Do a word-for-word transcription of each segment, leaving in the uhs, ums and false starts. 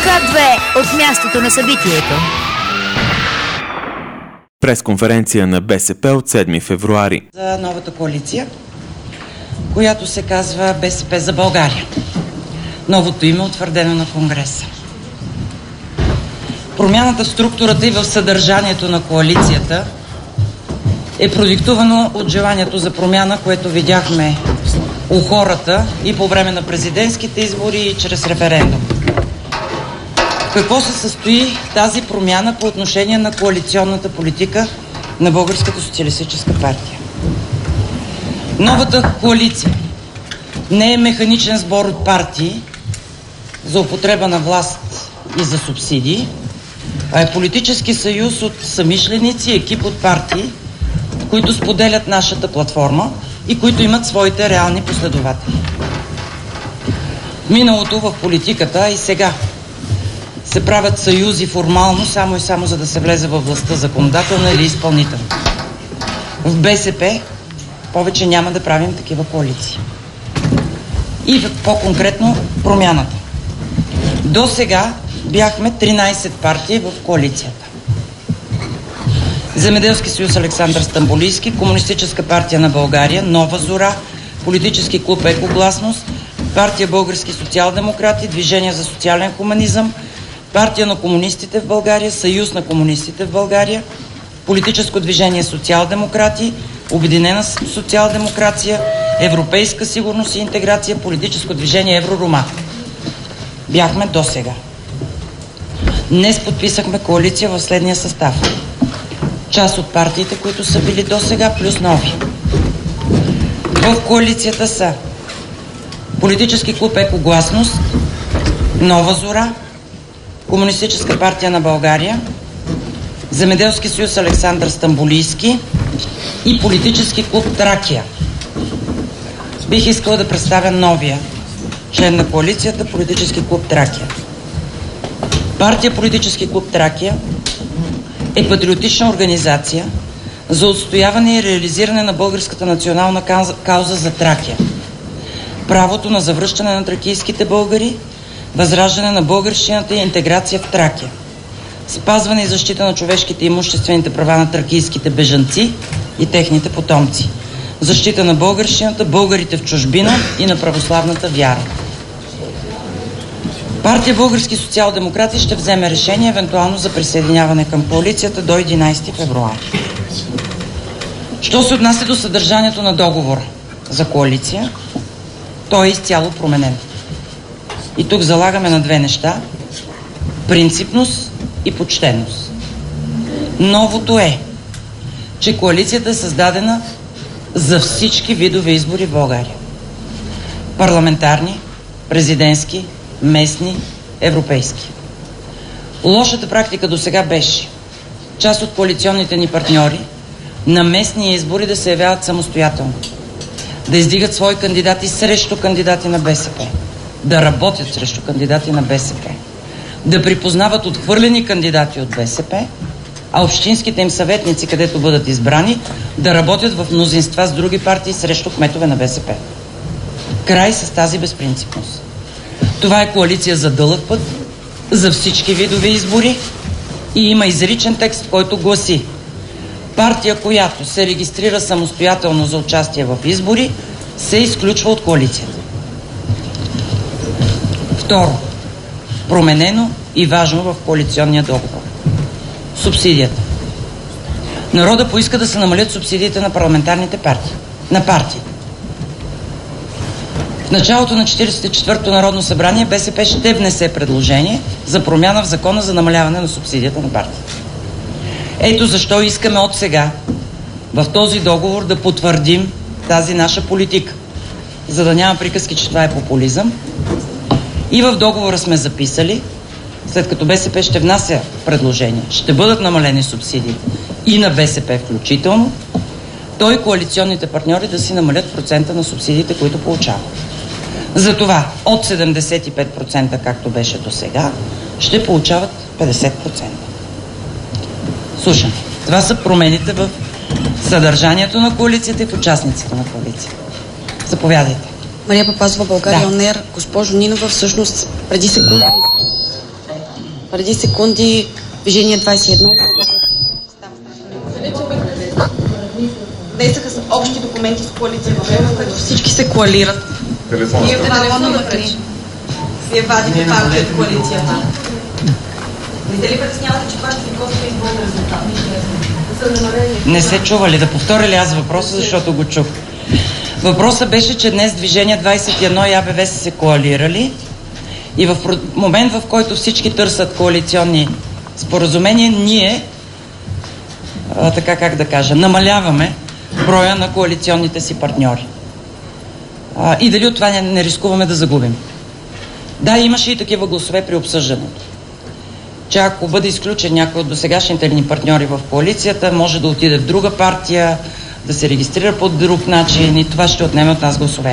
К две от мястото на събитието. Пресконференция на БСП от седми февруари. За новата коалиция, която се казва БСП за България. Новото име утвърдено на Конгреса. Промяната в структурата и в съдържанието на коалицията е продиктувано от желанието за промяна, което видяхме у хората и по време на президентските избори и чрез референдум. В какво се състои тази промяна по отношение на коалиционната политика на Българската социалистическа партия? Новата коалиция не е механичен сбор от партии за употреба на власт и за субсидии, а е политически съюз от съмишленици, екип от партии, които споделят нашата платформа и които имат своите реални последователи. В миналото в политиката, а и сега, се правят съюзи формално, само и само за да се влезе във властта законодателна или изпълнителна. В БСП повече няма да правим такива коалиции. И по-конкретно промяната. До сега бяхме тринайсет партии в коалицията. Земеделски съюз Александър Стамболийски, Комунистическа партия на България, Нова зора, Политически клуб Екогласност, партия Български социал-демократи, Движение за социален хуманизъм, партия на комунистите в България, Съюз на комунистите в България, Политическо движение социал-демократи, Обединена социал-демокрация, Европейска сигурност и интеграция, Политическо движение Евророма. Бяхме до сега. Днес подписахме коалиция в следния състав. Част от партиите, които са били до сега, плюс нови. В коалицията са Политически клуб Екогласност, Нова зора, Комунистическа партия на България, Земеделски съюз Александър Стамболийски и Политически клуб Тракия. Бих искала да представя новия член на коалицията, Политически клуб Тракия. Партия Политически клуб Тракия е патриотична организация за отстояване и реализиране на българската национална кауза за Тракия. Правото на завръщане на тракийските българи, възраждане на българщината и интеграция в Тракия. Спазване и защита на човешките и имуществените права на тракийските бежанци и техните потомци. Защита на българщината, българите в чужбина и на православната вяра. Партия Български социал-демократи ще вземе решение евентуално за присъединяване към коалицията до единайсети февруари. Що се отнася до съдържанието на договора за коалиция, той е изцяло променен. И тук залагаме на две неща – принципност и почтеност. Новото е, че коалицията е създадена за всички видове избори в България. Парламентарни, президентски, местни, европейски. Лошата практика до сега беше част от коалиционните ни партньори на местни избори да се явяват самостоятелно, да издигат свои кандидати срещу кандидати на БСП, да работят срещу кандидати на БСП, да припознават отхвърлени кандидати от БСП, а общинските им съветници, където бъдат избрани, да работят в мнозинства с други партии срещу кметове на БСП. Край с тази безпринципност. Това е коалиция за дълъг път, за всички видове избори и има изричен текст, който гласи: партия, която се регистрира самостоятелно за участие в избори, се изключва от коалицията. Второ, променено и важно в коалиционния договор. Субсидията. Народа поиска да се намалят субсидиите на парламентарните партии. На партии. В началото на четиридесет и четвъртото Народно събрание БСП ще внесе предложение за промяна в закона за намаляване на субсидията на партии. Ето защо искаме от сега в този договор да потвърдим тази наша политика, за да няма приказки, че това е популизъм. И в договора сме записали, след като БСП ще внася предложение, ще бъдат намалени субсидиите и на БСП включително, той и коалиционните партньори да си намалят процента на субсидиите, които получават. Затова от седемдесет и пет процента, както беше до сега, ще получават петдесет процента. Слушам, това са промените в съдържанието на коалицията и в участниците на коалицията. Заповядайте. Мария Папазова, България, да. ОНЕР. Госпожо Нинова, всъщност преди секунда Преди секунди Движение двайсет и едно действаха с общи документи с коалиция, в които всички се коалират. Вие в телефона напред. Вие вадите партия от коалицията. Не се ли притеснявате, че това ще ви коства изборен резултат? Не се чува ли? Да повторя ли аз въпроса, защото го чух. Въпросът беше, че днес Движение двайсет и едно и АБВ са се коалирали и в момент, в който всички търсят коалиционни споразумения, ние, а, така как да кажа, намаляваме броя на коалиционните си партньори. А, и дали от това не, не рискуваме да загубим? Да, имаше и такива гласове при обсъждането. Че ако бъде изключен някой от досегашните ни партньори в коалицията, може да отиде в друга партия, да се регистрира по друг начин и това ще отнеме от нас гласове.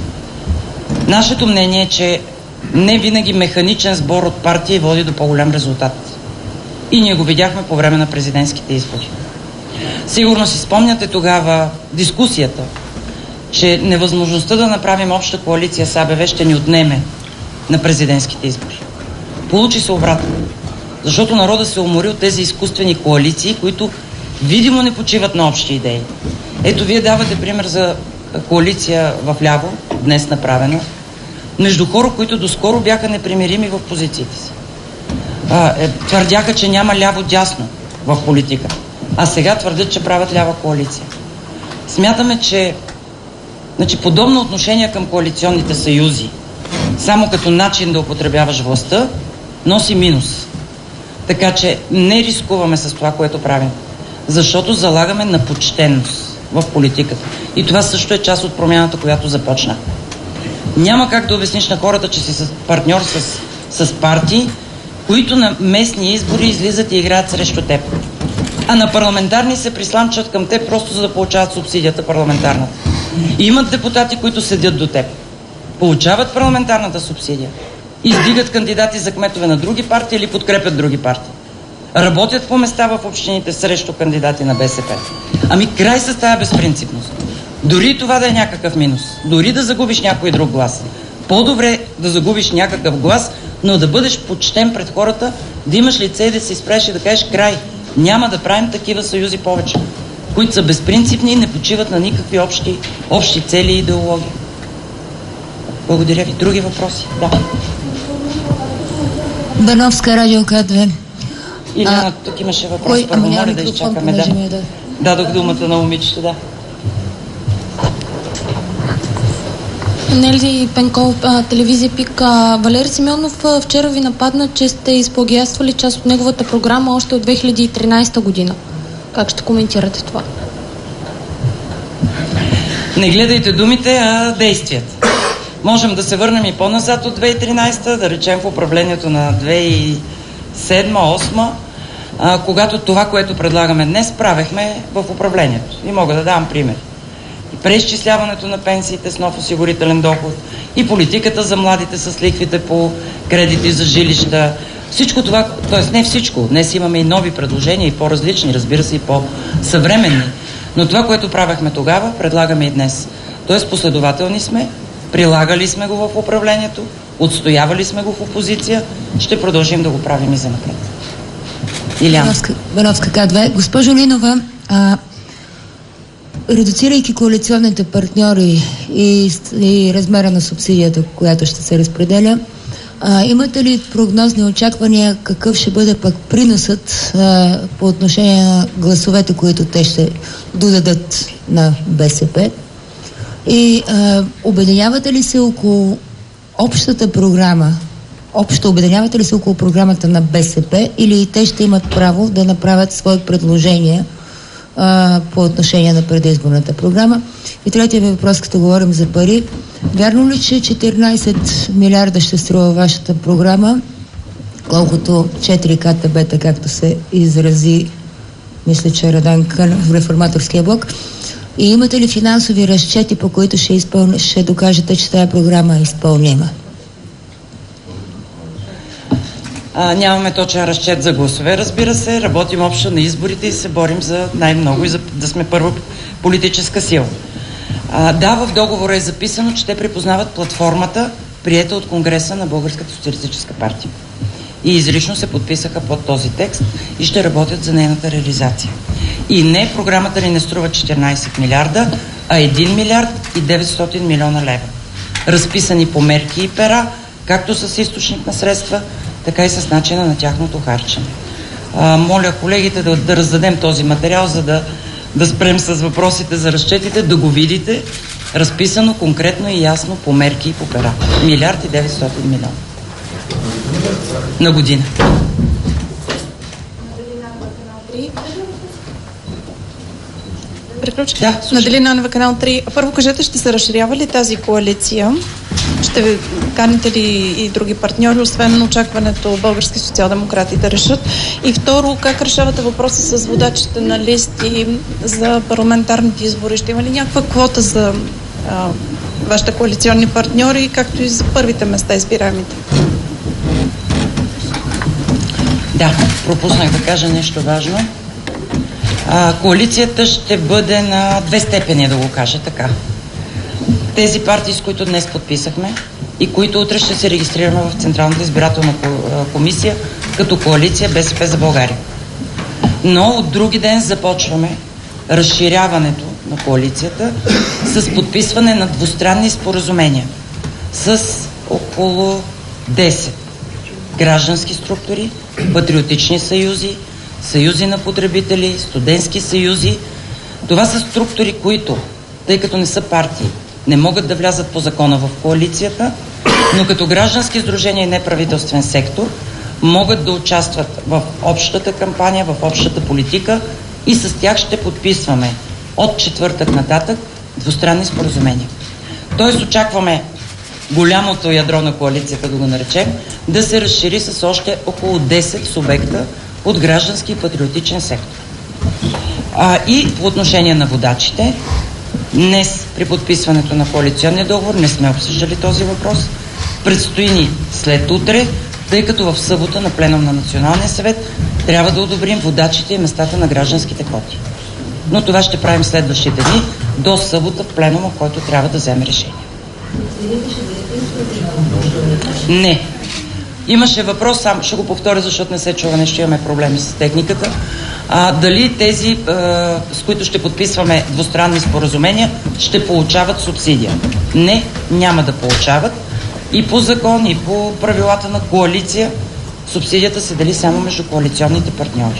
Нашето мнение е, че не винаги механичен сбор от партии води до по-голям резултат. И ние го видяхме по време на президентските избори. Сигурно си спомняте тогава дискусията, че невъзможността да направим обща коалиция с АБВ ще ни отнеме на президентските избори. Получи се обратно. Защото народът се умори от тези изкуствени коалиции, които видимо не почиват на общи идеи. Ето, вие давате пример за коалиция в ляво, днес направена, между хора, които доскоро бяха непримирими в позициите си. А, е, твърдяха, че няма ляво-дясно в политика, а сега твърдят, че правят лява коалиция. Смятаме, че значи, подобно отношение към коалиционните съюзи, само като начин да употребяваш властта, носи минус. Така че не рискуваме с това, което правим, защото залагаме на почтенност в политиката. И това също е част от промяната, която започна. Няма как да обясниш на хората, че си партньор с, с партии, които на местни избори излизат и играят срещу теб. А на парламентарни се присламчат към теб, просто за да получават субсидията парламентарната. И имат депутати, които седят до теб. Получават парламентарната субсидия. Издигат кандидати за кметове на други партии или подкрепят други партии. Работят по места в общините срещу кандидати на БСП. Ами край с тая безпринципност. Дори това да е някакъв минус, дори да загубиш някой друг глас, по-добре да загубиш някакъв глас, но да бъдеш почтен пред хората, да имаш лице и да се изправиш и да кажеш край. Няма да правим такива съюзи повече, които са безпринципни и не почиват на никакви общи, общи цели и идеологии. Благодаря ви. Други въпроси? Да. Бановска, Радио К-две. Иляна, тук имаше въпрос. Кой? Първо, моля да изчакаме. Да. Да. Дадох думата на момичето, да. Нели Пенков, телевизия ПИК. Валери Симеонов вчера ви нападна, че сте изплагиатствали част от неговата програма още от две хиляди и тринадесета година. Как ще коментирате това? Не гледайте думите, а действията. Можем да се върнем и по-назад от две хиляди и тринадесета, да речем в управлението на две хиляди и седма осма, а, когато това, което предлагаме днес, правехме в управлението. И мога да дам пример. И преизчисляването на пенсиите с нов осигурителен доход, и политиката за младите с лихвите по кредити за жилища. Всичко това, т.е. не всичко. Днес имаме и нови предложения, и по-различни, разбира се, и по-съвременни. Но това, което правехме тогава, предлагаме и днес. Т.е. последователни сме, прилагали сме го в управлението, отстоявали сме го в опозиция, ще продължим да го правим и занапред. Иляна. Бановска К-две. Госпожо Линова, а, редуцирайки коалиционните партньори и, и размера на субсидията, която ще се разпределя, а, имате ли прогнозни очаквания какъв ще бъде пък приносът а, по отношение на гласовете, които те ще додадат на БСП? И а, обединявате ли се около общата програма, общо обединявате ли се около програмата на БСП, или и те ще имат право да направят свои предложения а, по отношение на предизборната програма? И третия ви въпрос, като говорим за пари, вярно ли, че четиринадесет милиарда ще струва вашата програма, колкото четири КТБ-та, както се изрази, мисля, че Радан Кън в Реформаторския блок? И имате ли финансови разчети, по които ще, изпълня, ще докажете, че тази програма е изпълнима? А, нямаме точен разчет за гласове, разбира се. Работим общо на изборите и се борим за най-много и за да сме първа политическа сила. А, да, в договора е записано, че те припознават платформата, приета от Конгреса на Българската социалистическа партия. и изрично се подписаха под този текст и ще работят за нейната реализация. И не, програмата ни не струва четиринайсет милиарда, а един милиард и деветстотин милиона лева. Разписани по мерки и пера, както с източник на средства, така и с начина на тяхното харчене. А, моля колегите да, да раздадем този материал, за да, да спрем с въпросите за разчетите, да го видите разписано конкретно и ясно по мерки и по пера. Милиард и деветстотин милиона на година. Приключи? Да, Надали Нанева, канал три. Първо кажете, ще се разширява ли тази коалиция? Ще ви каните ли и други партньори, освен очакването български социал-демократи да решат? И второ, как решавате въпроса с водачите на листи за парламентарните избори? Ще има ли някаква квота за а, вашите коалиционни партньори, както и за първите места избираемите? Да, пропуснах да кажа нещо важно. А, коалицията ще бъде на две степени, да го кажа така. Тези партии, с които днес подписахме и които утре ще се регистрираме в Централната избирателна комисия като коалиция БСП за България. Но от други ден започваме разширяването на коалицията с подписване на двустранни споразумения с около десет граждански структури, патриотични съюзи, съюзи на потребители, студентски съюзи. Това са структури, които, тъй като не са партии, не могат да влязат по закона в коалицията, но като граждански сдружения и неправителствен сектор могат да участват в общата кампания, в общата политика и с тях ще подписваме от четвъртък нататък двустранни споразумения. Тоест очакваме голямото ядро на коалицията, да го наречем, да се разшири с още около десет субекта от граждански и патриотичен сектор. А, и по отношение на водачите, днес при подписването на коалиционния договор не сме обсъждали този въпрос. Предстои ни след утре, тъй като в събота на пленум на Националния съвет трябва да одобрим водачите и местата на гражданските квоти. Но това ще правим следващите дни до събота в пленума, в който трябва да вземе решение. Не. Имаше въпрос, сам ще го повторя, защото не се чува нещо, имаме проблеми с техниката. А, дали тези, а, с които ще подписваме двустранни споразумения, ще получават субсидия? Не, няма да получават. И по закон, и по правилата на коалиция, субсидията се дели само между коалиционните партньори.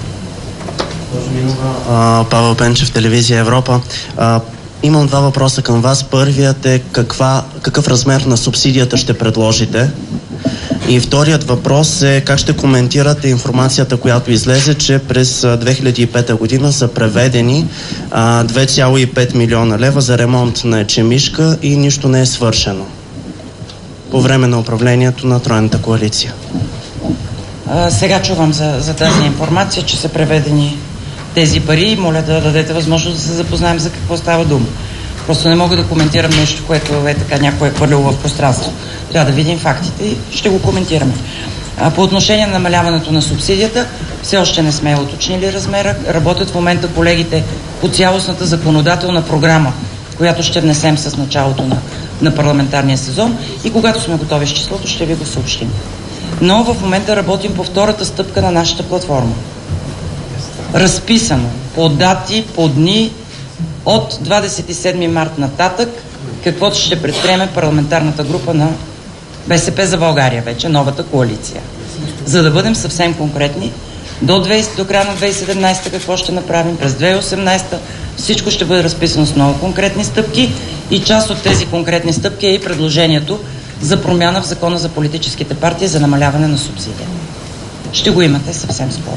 А, Павел Пенчев, телевизия Европа. А, имам два въпроса към вас. Първият е каква, какъв размер на субсидията ще предложите? И вторият въпрос е как ще коментирате информацията, която излезе, че през две хиляди и пета година са преведени а, две цяло и пет милиона лева за ремонт на Ечемишка и нищо не е свършено по време на управлението на Тройната коалиция. А, сега чувам за, за тази информация, че са преведени тези пари и моля да дадете възможност да се запознаем за какво става дума. Просто не мога да коментирам нещо, което е така някой е хвърлил в пространство. Трябва да видим фактите и ще го коментираме. А по отношение на намаляването на субсидията, все още не сме уточнили размера. Работят в момента колегите по цялостната законодателна програма, която ще внесем с началото на, на парламентарния сезон и когато сме готови с числото, ще ви го съобщим. Но в момента работим по втората стъпка на нашата платформа. Разписано по дати, по дни, от двадесет и седми март нататък, каквото ще предприеме парламентарната група на БСП за България, вече новата коалиция. За да бъдем съвсем конкретни, до, двадесет, до края на две хиляди и седемнадесета какво ще направим, през две хиляди и осемнадесета всичко ще бъде разписано с много конкретни стъпки и част от тези конкретни стъпки е и предложението за промяна в закона за политическите партии за намаляване на субсидия. Ще го имате съвсем скоро.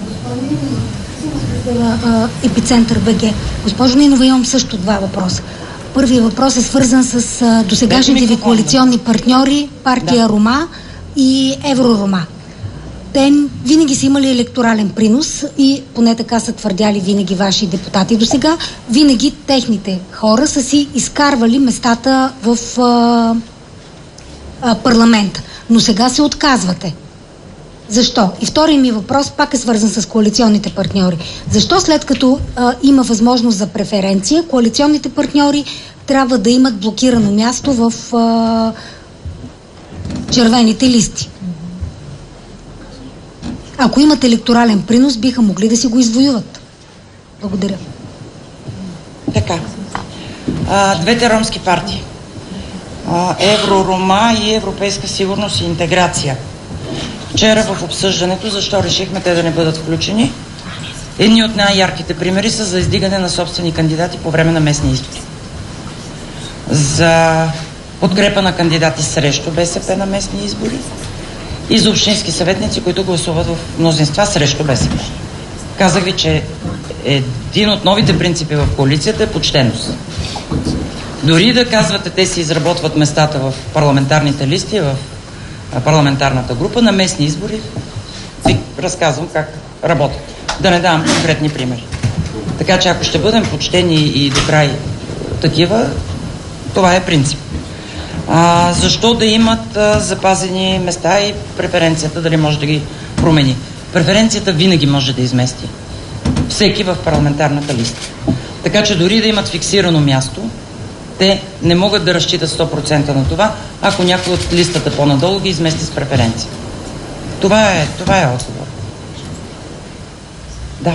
Епицентър БГ. Госпожо Нинова, имам също два въпроса. Първият въпрос е свързан с а, досегашните ви коалиционни партньори, партия да. Рома и Евророма. Те винаги са имали електорален принос и поне така са твърдяли винаги ваши депутати. До сега винаги техните хора са си изкарвали местата в а, а, парламента. Но сега се отказвате. Защо? И вторият ми въпрос пак е свързан с коалиционните партньори. Защо след като а, има възможност за преференция, коалиционните партньори трябва да имат блокирано място в а, червените листи? ако имат електорален принос, биха могли да си го извоюват. Благодаря. Така. А, двете ромски партии. А, Евророма и Европейска сигурност и интеграция. Вчера в обсъждането, защо решихме те да не бъдат включени? Едни от най-ярките примери са за издигане на собствени кандидати по време на местни избори. За подкрепа на кандидати срещу БСП на местни избори и за общински съветници, които гласуват в мнозинства срещу БСП. Казах ви, че един от новите принципи в коалицията е почтеност. Дори да казвате, те си изработват местата в парламентарните листи, в парламентарната група, на местни избори ви разказвам как работят. Да не давам конкретни примери. Така че ако ще бъдем почтени и до край такива, това е принцип. А, защо да имат а, запазени места и преференцията дали може да ги промени? Преференцията винаги може да измести всеки в парламентарната листа. Така че дори да имат фиксирано място, те не могат да разчитат сто процента на това, ако някой от листата по-надолу ги измести с преференция. Това е, това е отговор. Да.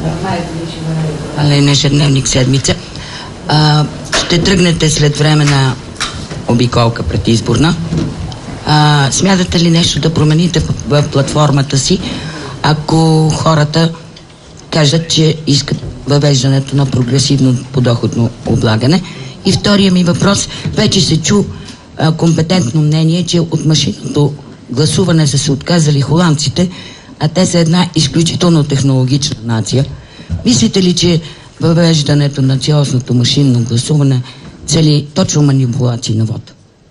Але ежедневник седмица. А, ще тръгнете след време на обиколка предизборна. А, смятате ли нещо да промените в, в платформата си, ако хората кажат, че искат въвеждането на прогресивно подоходно облагане? И втория ми въпрос, вече се чу а, компетентно мнение, че от машинното гласуване са се отказали холандците, а те са една изключително технологична нация. Мислите ли, че въвеждането на цялостното машинно гласуване цели точно манипулации на вода?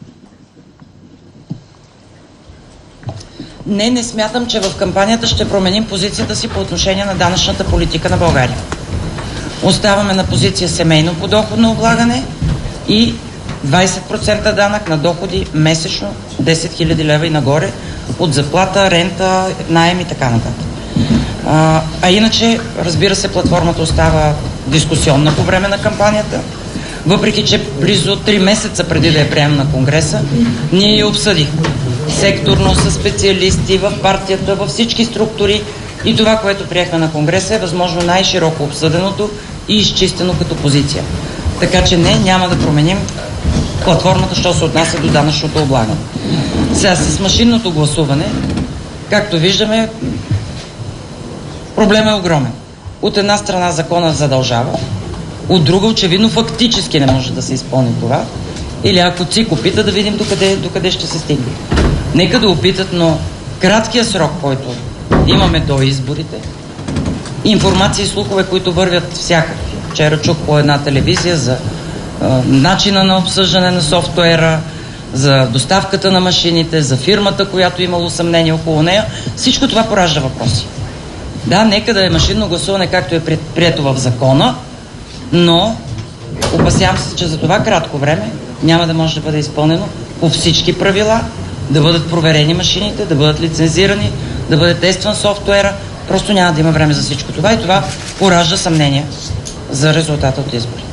Не, не смятам, че в кампанията ще променим позицията си по отношение на данъчната политика на България. Оставаме на позиция семейно подоходно облагане и двайсет процента данък на доходи месечно, десет хиляди лева и нагоре, от заплата, рента, наем и така нататък. А, а иначе, разбира се, платформата остава дискусионна по време на кампанията, въпреки че близо три месеца преди да я приемем на Конгреса, ние я обсъдихме. Секторно, с специалисти в партията, във всички структури, и това, което приехме на Конгреса, е възможно най-широко обсъденото и изчистено като позиция. Така че не, няма да променим платформата, що се отнася до данъчното облагане. Сега с машинното гласуване, както виждаме, проблемът е огромен. От една страна закона задължава, от друга очевидно фактически не може да се изпълни това. Или ако ЦИК опита, да видим докъде, докъде ще се стигне. Нека да опитат, но краткия срок, който имаме до изборите, информации и слухове, които вървят всякакви. Вчера чух по една телевизия за а, начина на обсъждане на софтуера, за доставката на машините, за фирмата, която имало съмнение около нея. Всичко това поражда въпроси. Да, нека да е машинно гласуване, както е прието в закона, но опасявам се, че за това кратко време няма да може да бъде изпълнено по всички правила, да бъдат проверени машините, да бъдат лицензирани, да бъде тестван софтуера. Просто няма да има време за всичко това и това поражда съмнение за резултата от изборите.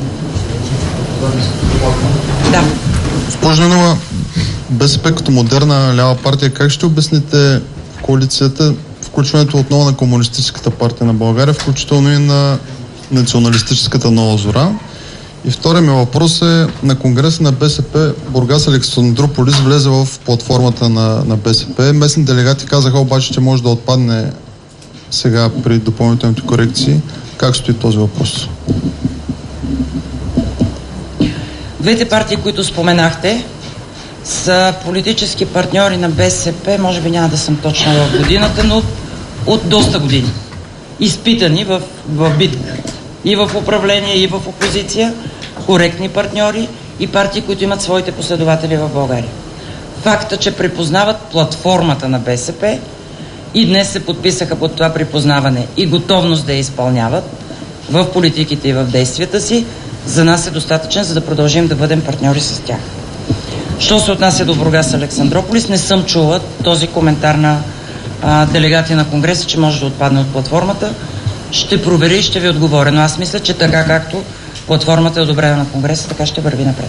Да. Госпожо Нинова, БСП като модерна лява партия, как ще обясните в коалицията включването отново на Комунистическата партия на България, включително и на националистическата Нова зора? И втория ми въпрос е, на конгреса на БСП Бургас Александрополис влезе в платформата на, на БСП. Местни делегати казаха обаче, че може да отпадне сега при допълнителните корекции. Как стои този въпрос? Двете партии, които споменахте, са политически партньори на БСП, може би няма да съм точна в годината, но от доста години. Изпитани в, в битка. И в управление, и в опозиция, коректни партньори и партии, които имат своите последователи в България. Факта, че припознават платформата на БСП и днес се подписаха под това припознаване и готовност да я изпълняват в политиките и в действията си, за нас е достатъчен, за да продължим да бъдем партньори с тях. Що се отнася до Бургас Александрополис, не съм чула този коментар на а, делегати на Конгреса, че може да отпадне от платформата. Ще проверя и ще ви отговоря, но аз мисля, че така както платформата е одобрена на Конгреса, така ще върви напред.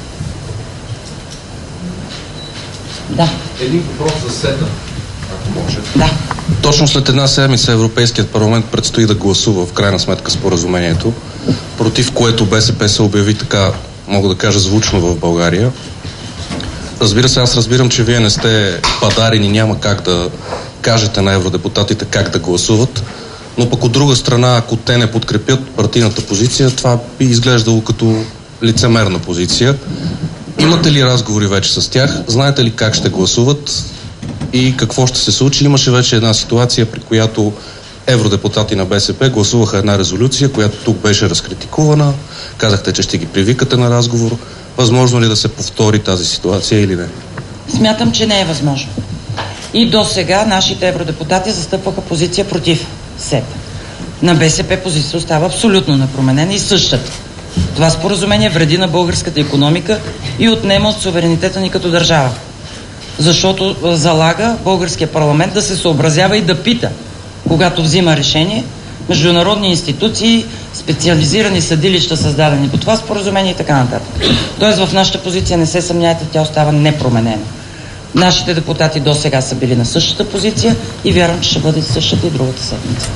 Да. Един въпрос за СЕТА, ако може. Да. Точно след една седмица Европейският парламент предстои да гласува в крайна сметка споразумението, против което БСП се обяви така, мога да кажа, звучно в България. Разбира се, аз разбирам, че вие не сте падарин и няма как да кажете на евродепутатите как да гласуват, но пък от друга страна, ако те не подкрепят партийната позиция, това би изглеждало като лицемерна позиция. Имате ли разговори вече с тях? Знаете ли как ще гласуват и какво ще се случи? Имаше вече една ситуация, при която евродепутати на БСП гласуваха една резолюция, която тук беше разкритикувана. Казахте, че ще ги привикате на разговор. Възможно ли да се повтори тази ситуация или не? Смятам, че не е възможно. И до сега нашите евродепутати застъпваха позиция против СЕТА. На БСП позиция остава абсолютно непроменена и същата. Това споразумение вреди на българската икономика и отнема от суверенитета ни като държава. Защото залага българския парламент да се съобразява и да пита, когато взима решение, международни институции, специализирани съдилища, създадени по това споразумение и така нататък. Тоест в нашата позиция не се съмняйте, тя остава непроменена. Нашите депутати до сега са били на същата позиция и вярвам, че ще бъде същата и другата седмица.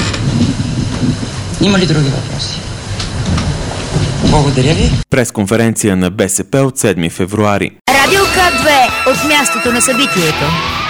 Има ли други въпроси? Благодаря ви. Пресконференция на БСП от седми февруари. Радио К две от мястото на събитието.